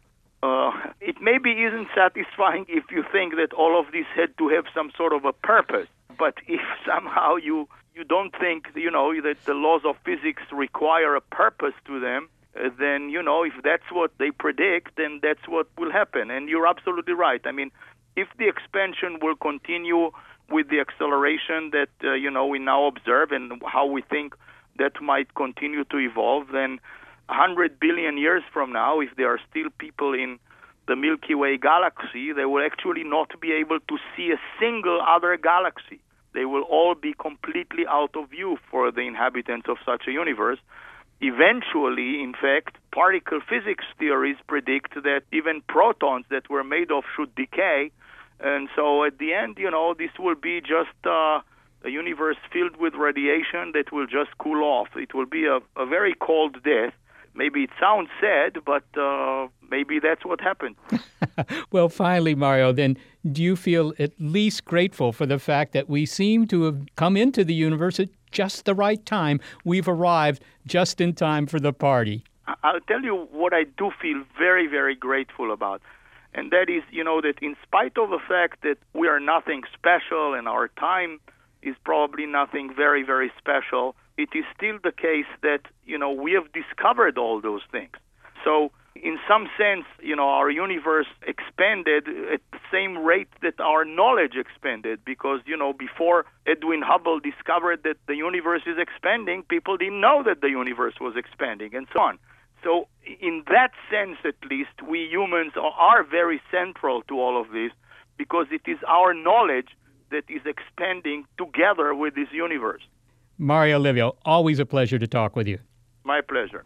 Uh, it maybe isn't satisfying if you think that all of this had to have some sort of a purpose. But if somehow you, you don't think, you know, that the laws of physics require a purpose to them, uh, then, you know, if that's what they predict, then that's what will happen. And you're absolutely right. I mean, if the expansion will continue with the acceleration that, uh, you know, we now observe and how we think that might continue to evolve, then one hundred billion years from now, if there are still people in the Milky Way galaxy, they will actually not be able to see a single other galaxy. They will all be completely out of view for the inhabitants of such a universe. Eventually, in fact, particle physics theories predict that even protons that were made of should decay. And so at the end, you know, this will be just uh, a universe filled with radiation that will just cool off. It will be a, a very cold death. Maybe it sounds sad, but uh, maybe that's what happened. Well, finally, Mario, then do you feel at least grateful for the fact that we seem to have come into the universe at just the right time? We've arrived just in time for the party. I'll tell you what I do feel very, very grateful about. And that is, you know, that in spite of the fact that we are nothing special and our time is probably nothing very, very special, it is still the case that, you know, we have discovered all those things. So in some sense, you know, our universe expanded at the same rate that our knowledge expanded because, you know, before Edwin Hubble discovered that the universe is expanding, people didn't know that the universe was expanding and so on. So in that sense, at least, we humans are very central to all of this because it is our knowledge that is expanding together with this universe. Mario Livio, always a pleasure to talk with you. My pleasure.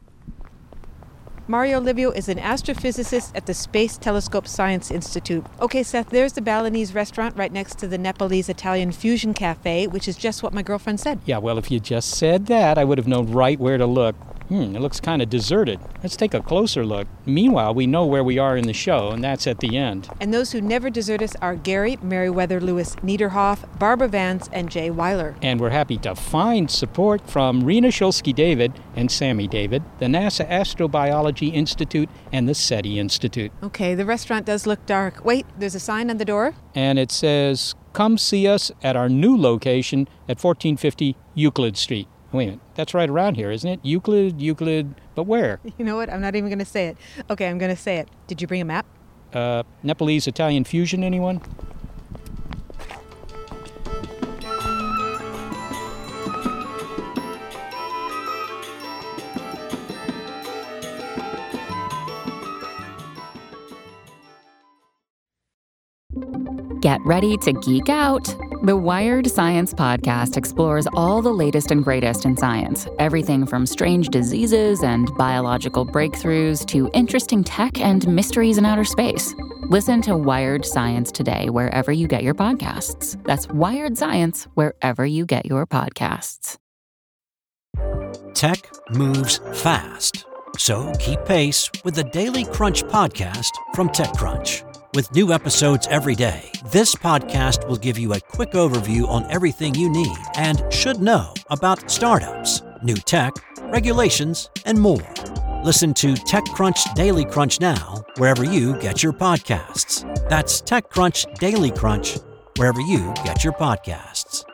Mario Livio is an astrophysicist at the Space Telescope Science Institute. Okay, Seth, there's the Balinese restaurant right next to the Nepalese-Italian Fusion Cafe, which is just what my girlfriend said. Yeah, well, if you just said that, I would have known right where to look. Hmm, it looks kind of deserted. Let's take a closer look. Meanwhile, we know where we are in the show, and that's at the end. And those who never desert us are Gary, Meriwether Lewis Niederhoff, Barbara Vance, and Jay Weiler. And we're happy to find support from Rena Shulsky-David and Sammy David, the NASA Astrobiology Institute, and the SETI Institute. Okay, the restaurant does look dark. Wait, there's a sign on the door? And it says, come see us at our new location at fourteen fifty Euclid Street. Wait a minute, that's right around here, isn't it? Euclid, Euclid, but where? You know what? I'm not even going to say it. Okay, I'm going to say it. Did you bring a map? Uh, Nepalese-Italian Fusion, anyone? Get ready to geek out. The Wired Science Podcast explores all the latest and greatest in science. Everything from strange diseases and biological breakthroughs to interesting tech and mysteries in outer space. Listen to Wired Science today wherever you get your podcasts. That's Wired Science wherever you get your podcasts. Tech moves fast. So keep pace with the Daily Crunch podcast from TechCrunch. With new episodes every day, this podcast will give you a quick overview on everything you need and should know about startups, new tech, regulations, and more. Listen to TechCrunch Daily Crunch now, wherever you get your podcasts. That's TechCrunch Daily Crunch, wherever you get your podcasts.